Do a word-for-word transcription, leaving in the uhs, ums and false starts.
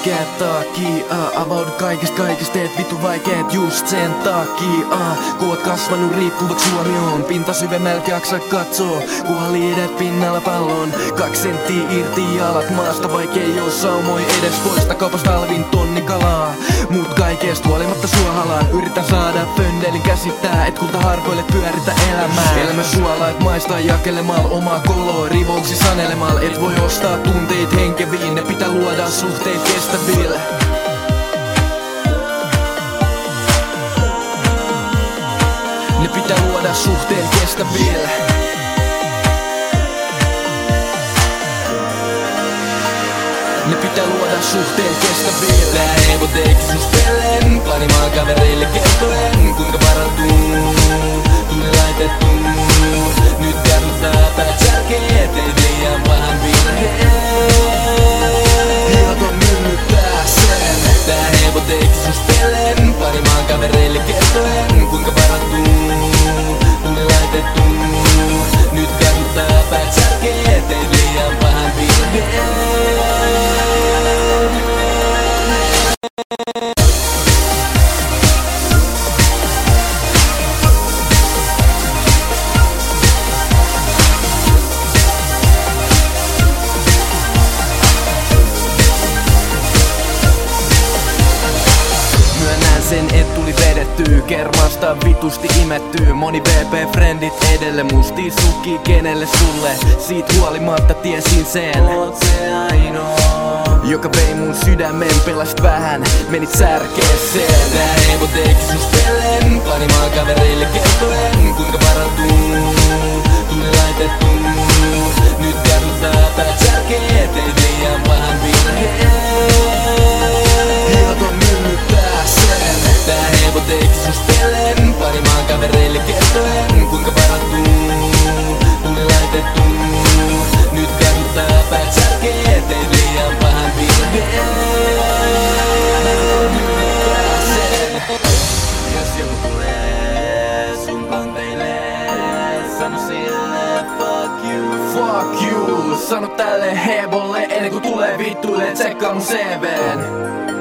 vaikeat takia uh, Avaudu kaikista kaikista, teet vittu vaikeet just sen takia uh, Kun oot kasvanut riippuvaks huomioon, pinta syvemmältä jaksa katsoo. Kunhan liidet pinnalla pallon, kaksi senttiä irti jalat maasta. Vaikei oo saumoi edes poista kaupasta talvin tonni kalaa. Mut kaikesta huolimatta sua halaan. Yritän saada pöndelin käsittää, et kulta harkoille pyöritä elämää. Elämä suolaat maistaa jakelemal omaa koloa rivouksi sanelemal. Et voi ostaa tunteet henkeviin, ne pitää luoda suhteet kestäville. Ne pitää luoda suhteet kestäville. Ne pitää luoda suhteet kestäville. Tää Evo teki sustellen, planimaan kavereille kertoen kuinka parantuu, tunne laitettu. Nyt jarruttaa päät särkee, teit liian pahan virheen. Hiota myllyttää sen. Tää Evo teki sustellen, planimaan kavereille kertoen kuinka parantuu, tunne laitettu. Nyt jarruttaa päät särkee, teit liian pahan virheen. Sen et tuli vedettyy, kermasta vitusti imettyy. Moni V P-frendit edelle musti suki kenelle sulle. Siitä huolimatta tiesin sen, oot se ainoa, joka vei mun sydämen, pelasit vähän, menit särkeeseen. Tää Evo teki sustellen, planimaan kavereille kertoen kuinka parantuu, tunne laitettu. Nyt jarruttaa päät särkee, teit liian pahan virheen. Hiota myllyttää sen. Tää Evo teki sustellen, planimaan kavereille kertoen kuinka parantuu, tunne laitettu. Nyt jarruttaa päät särkee, teit liian pahan virheen. Jos joku tulee sun kanteille, sano sille fuck you. Fuck you, sano tälle hebolle ennen kuin tulee vittuille, tsekkaa mun C V:n.